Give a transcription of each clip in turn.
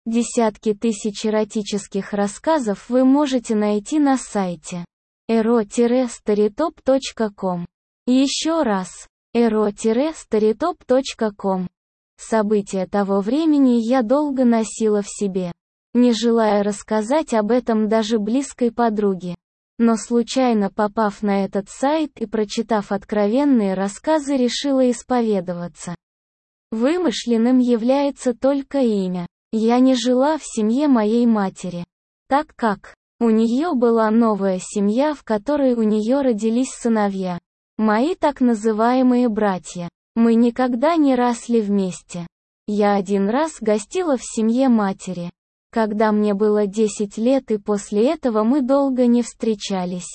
Десятки тысяч эротических рассказов вы можете найти на сайте ero-storytop.com. Еще раз, ero-storytop.com. События того времени я долго носила в себе, не желая рассказать об этом даже близкой подруге. Но случайно попав на этот сайт и прочитав откровенные рассказы, решила исповедоваться. Вымышленным является только имя. Я не жила в семье моей матери, так как у нее была новая семья, в которой у нее родились сыновья. Мои так называемые братья. Мы никогда не росли вместе. Я один раз гостила в семье матери, когда мне было 10 лет, и после этого мы долго не встречались.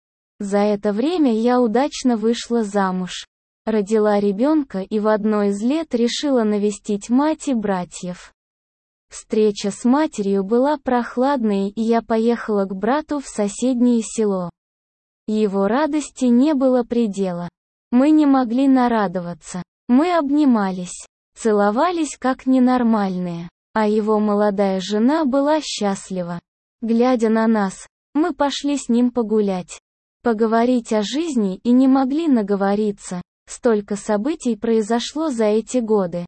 За это время я удачно вышла замуж, родила ребенка и в одно из лет решила навестить мать и братьев. Встреча с матерью была прохладной, и я поехала к брату в соседнее село. Его радости не было предела. Мы не могли нарадоваться. Мы обнимались, целовались как ненормальные, а его молодая жена была счастлива. Глядя на нас, мы пошли с ним погулять, поговорить о жизни и не могли наговориться. Столько событий произошло за эти годы.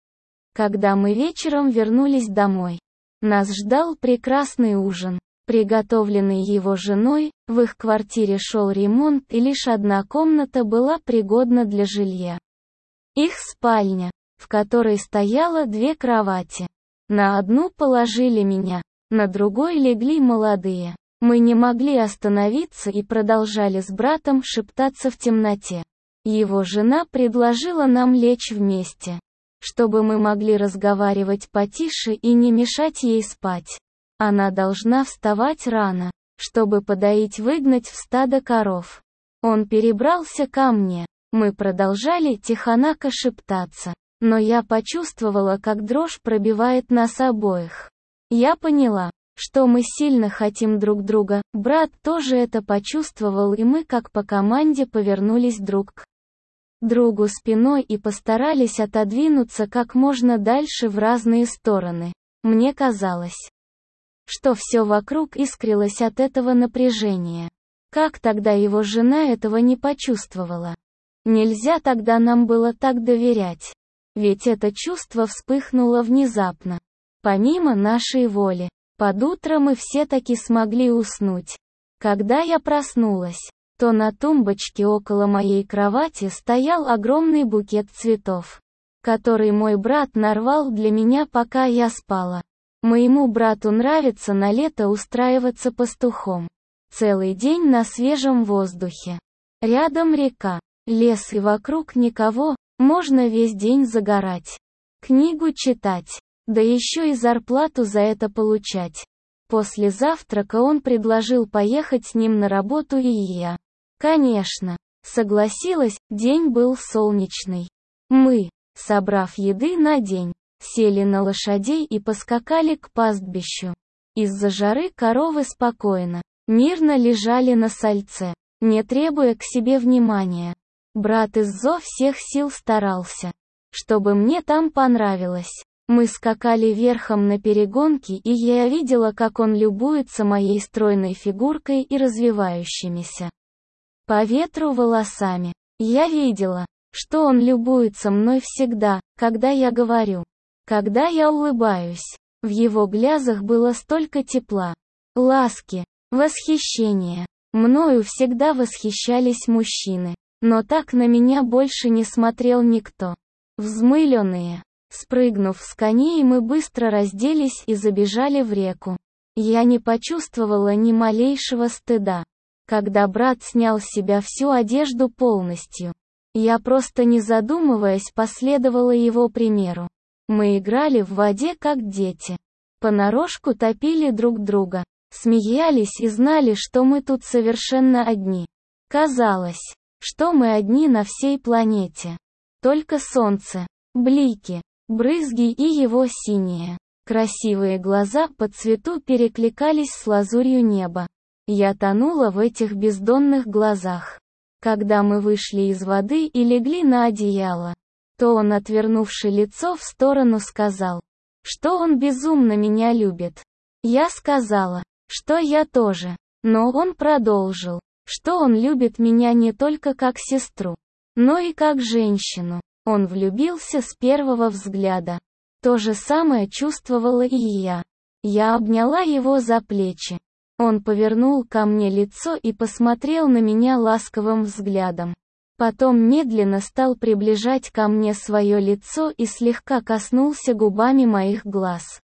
Когда мы вечером вернулись домой, нас ждал прекрасный ужин, приготовленный его женой. В их квартире шел ремонт, и лишь одна комната была пригодна для жилья. Их спальня, в которой стояло 2 кровати. На одну положили меня, на другой легли молодые. Мы не могли остановиться и продолжали с братом шептаться в темноте. Его жена предложила нам лечь вместе, чтобы мы могли разговаривать потише и не мешать ей спать. Она должна вставать рано, чтобы выгнать в стадо коров. Он перебрался ко мне. Мы продолжали тихонако шептаться, но я почувствовала, как дрожь пробивает нас обоих. Я поняла, что мы сильно хотим друг друга. Брат тоже это почувствовал, и мы как по команде повернулись друг к другу спиной и постарались отодвинуться как можно дальше в разные стороны. Мне казалось, что все вокруг искрилось от этого напряжения. Как тогда его жена этого не почувствовала? Нельзя тогда нам было так доверять. Ведь это чувство вспыхнуло внезапно, помимо нашей воли. Под утро мы все таки смогли уснуть. Когда я проснулась, то на тумбочке около моей кровати стоял огромный букет цветов, который мой брат нарвал для меня, пока я спала. Моему брату нравится на лето устраиваться пастухом. Целый день на свежем воздухе. Рядом река, лес и вокруг никого, можно весь день загорать, книгу читать, да еще и зарплату за это получать. После завтрака он предложил поехать с ним на работу, и я, конечно, согласилась. День был солнечный. Мы, собрав еды на день, сели на лошадей и поскакали к пастбищу. Из-за жары коровы спокойно, мирно лежали на сальце, не требуя к себе внимания. Брат изо всех сил старался, чтобы мне там понравилось. Мы скакали верхом на перегонки, и я видела, как он любуется моей стройной фигуркой и развивающимися по ветру волосами. Я видела, что он любуется мной всегда, когда я говорю, когда я улыбаюсь. В его глазах было столько тепла, ласки, восхищения. Мною всегда восхищались мужчины, но так на меня больше не смотрел никто. Взмыленные, спрыгнув с коней, мы быстро разделись и забежали в реку. Я не почувствовала ни малейшего стыда, когда брат снял с себя всю одежду полностью. Я просто, не задумываясь, последовала его примеру. Мы играли в воде как дети, понарошку топили друг друга, смеялись и знали, что мы тут совершенно одни. Казалось, что мы одни на всей планете. Только солнце, блики, брызги и его синие, красивые глаза по цвету перекликались с лазурью неба. Я тонула в этих бездонных глазах. Когда мы вышли из воды и легли на одеяло, то он, отвернувши лицо в сторону, сказал, что он безумно меня любит. Я сказала, что я тоже. Но он продолжил, что он любит меня не только как сестру, но и как женщину. Он влюбился с первого взгляда. То же самое чувствовала и я. Я обняла его за плечи. Он повернул ко мне лицо и посмотрел на меня ласковым взглядом. Потом медленно стал приближать ко мне свое лицо и слегка коснулся губами моих глаз.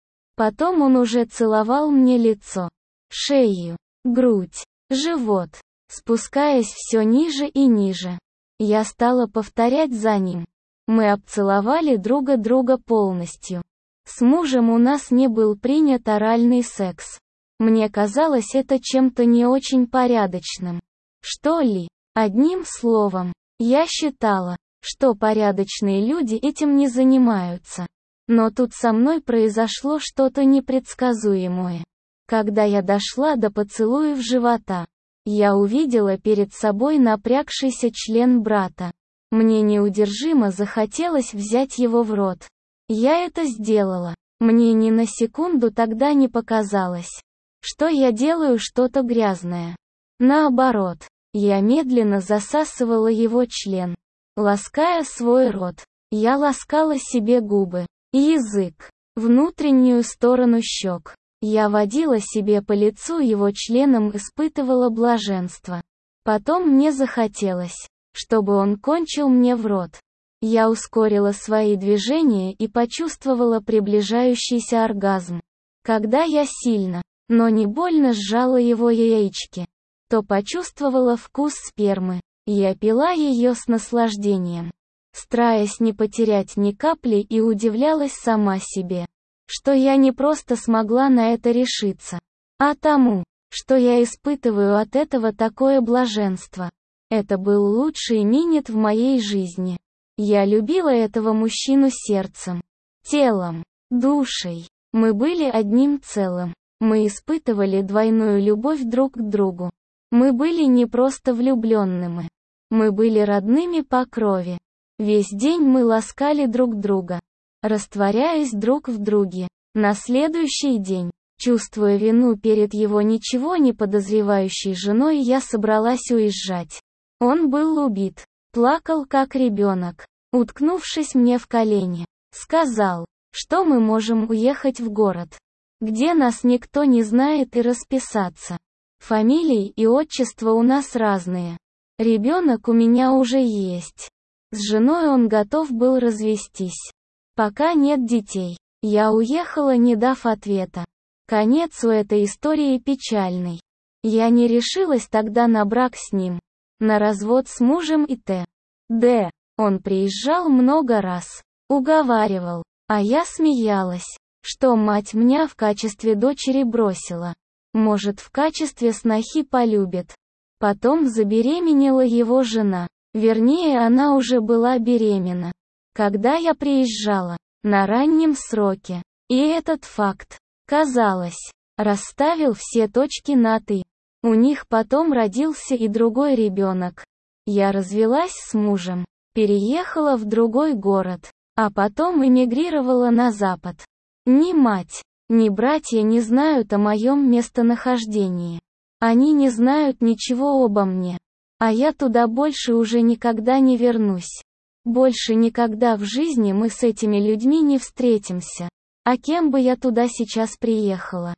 Потом он уже целовал мне лицо, шею, грудь, живот, спускаясь все ниже и ниже. Я стала повторять за ним. Мы обцеловали друга полностью. С мужем у нас не был принят оральный секс. Мне казалось это чем-то не очень порядочным. Что ли? Одним словом, я считала, что порядочные люди этим не занимаются. Но тут со мной произошло что-то непредсказуемое. Когда я дошла до поцелуев живота, я увидела перед собой напрягшийся член брата. Мне неудержимо захотелось взять его в рот. Я это сделала. Мне ни на секунду тогда не показалось, что я делаю что-то грязное. Наоборот, я медленно засасывала его член, лаская свой рот. Я ласкала себе губы, язык, внутреннюю сторону щек. Я водила себе по лицу его членом, испытывала блаженство. Потом мне захотелось, чтобы он кончил мне в рот. Я ускорила свои движения и почувствовала приближающийся оргазм. Когда я сильно, но не больно сжала его яички, то почувствовала вкус спермы. Я пила ее с наслаждением, стараясь не потерять ни капли, и удивлялась сама себе, что я не просто смогла на это решиться, а тому, что я испытываю от этого такое блаженство. Это был лучший минет в моей жизни. Я любила этого мужчину сердцем, телом, душей. Мы были одним целым. Мы испытывали двойную любовь друг к другу. Мы были не просто влюбленными. Мы были родными по крови. Весь день мы ласкали друг друга, растворяясь друг в друге. На следующий день, чувствуя вину перед его ничего не подозревающей женой, я собралась уезжать. Он был убит, плакал как ребенок, уткнувшись мне в колени. Сказал, что мы можем уехать в город, где нас никто не знает, и расписаться. Фамилии и отчество у нас разные. Ребенок у меня уже есть. С женой он готов был развестись. Пока нет детей. Я уехала, не дав ответа. Конец у этой истории печальный. Я не решилась тогда на брак с ним, на развод с мужем и т.д. Он приезжал много раз, уговаривал, а я смеялась, что мать меня в качестве дочери бросила. Может, в качестве снохи полюбит. Потом забеременела его жена. Вернее, она уже была беременна, когда я приезжала, на раннем сроке. И этот факт, казалось, расставил все точки над «и». У них потом родился и другой ребенок. Я развелась с мужем, переехала в другой город, а потом эмигрировала на Запад. Ни мать, ни братья не знают о моем местонахождении. Они не знают ничего обо мне. А я туда больше уже никогда не вернусь. Больше никогда в жизни мы с этими людьми не встретимся. А кем бы я туда сейчас приехала?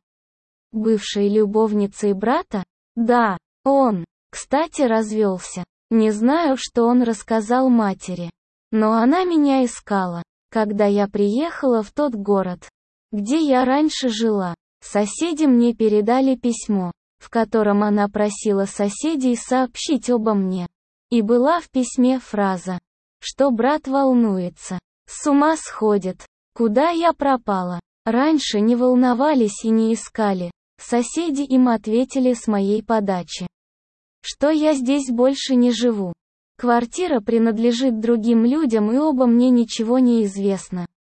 Бывшей любовницей брата? Да, он, кстати, развелся. Не знаю, что он рассказал матери. Но она меня искала, когда я приехала в тот город, где я раньше жила. Соседи мне передали письмо, в котором она просила соседей сообщить обо мне. И была в письме фраза, что брат волнуется, с ума сходит, куда я пропала. Раньше не волновались и не искали. Соседи им ответили с моей подачи, что я здесь больше не живу. Квартира принадлежит другим людям, и обо мне ничего не известно.